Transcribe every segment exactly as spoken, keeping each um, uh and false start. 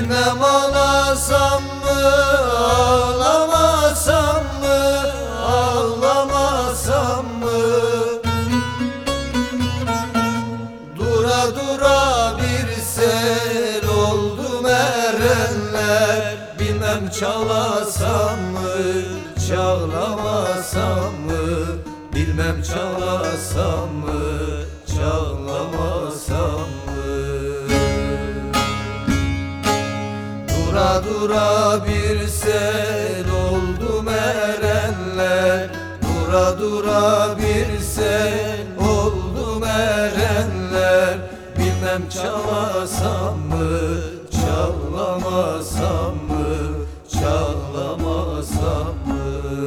Bilmem ağlasam mı, ağlamasam mı, ağlamasam mı? Dura dura bir sel oldu erenler. Bilmem çalasam mı, çağlamasam mı? Bilmem çalasam mı, çağlamasam mı? Dura dura bir sel oldu erenler. Dura dura bir sel oldu erenler. Bilmem çalasam mı, çağlamasam mı, çağlamasam mı?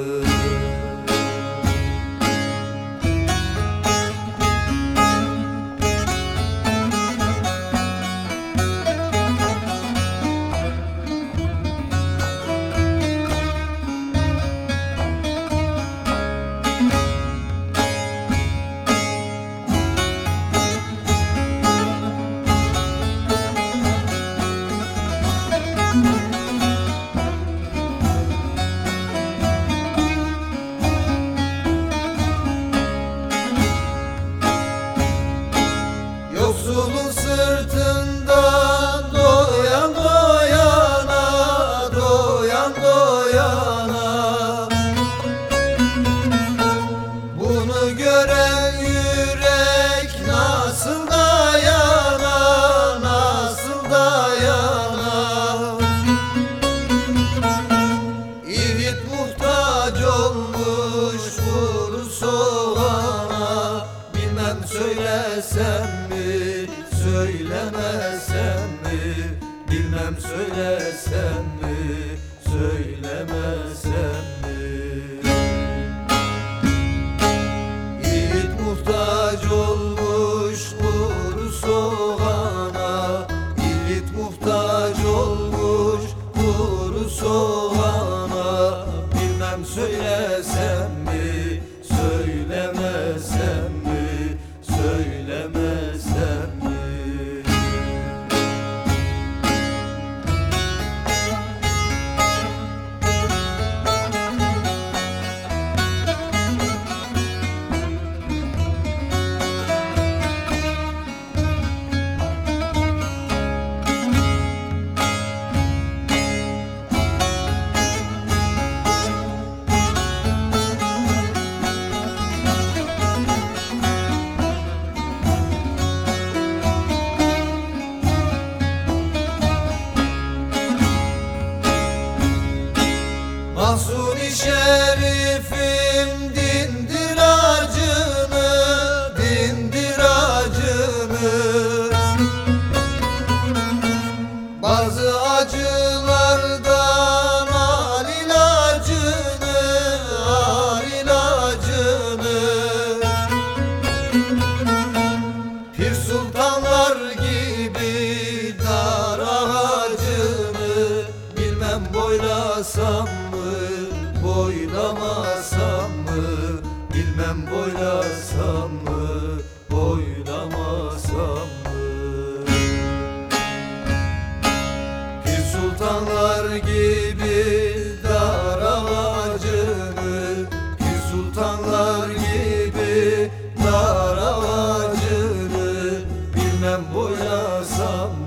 Yoksulun sırtından doyan doyana, doyan doyana. Bunu gören yürek nasıl dayana, nasıl dayana? İvit muhtaç olmuş kuru soğana. Bilmem söylesem mi, söylemesem mi? Bilmem söylesem mi, söylemesem mi? Yiğit muhtaç olmuş kuru soğana. Yiğit muhtaç olmuş kuru soğana. Bilmem söylesem mi, söylemesem mi? Söylemesem mi? Mahsuni Şerifim dindir acını, dindir acını. Bazı acılardan al ilacını, al ilacını. Pir sultanlar gibi dar ağacını. Bilmem boylasam mı, boylamasam mı? Bilmem boylasam mı, boylamasam mı? Pir sultanlar gibi dar ağacını. Pir sultanlar gibi dar ağacını. Bilmem boylasam